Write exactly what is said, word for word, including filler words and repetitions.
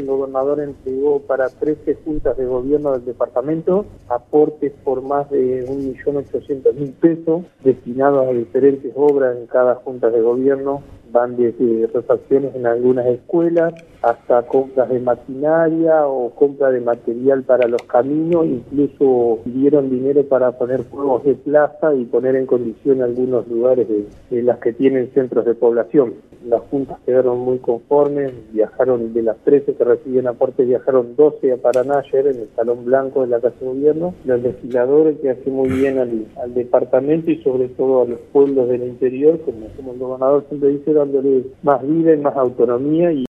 el gobernador entregó para trece juntas de gobierno del departamento aportes por más de un millón ochocientos mil pesos destinados a diferentes obras en cada junta de gobierno. Van desde refacciones en algunas escuelas hasta compras de maquinaria o compra de material para los caminos, incluso dieron dinero para poner juegos de plaza y poner en condición algunos lugares de, de las que tienen centros de población. Las juntas quedaron muy conformes, viajaron de las trece que recibían aportes, viajaron doce a Paraná ayer en el Salón Blanco de la Casa de Gobierno. Los legisladores que hacen muy bien al, al departamento y sobre todo a los pueblos del interior, como, como el gobernador siempre dice, dándole más vida y más autonomía. Y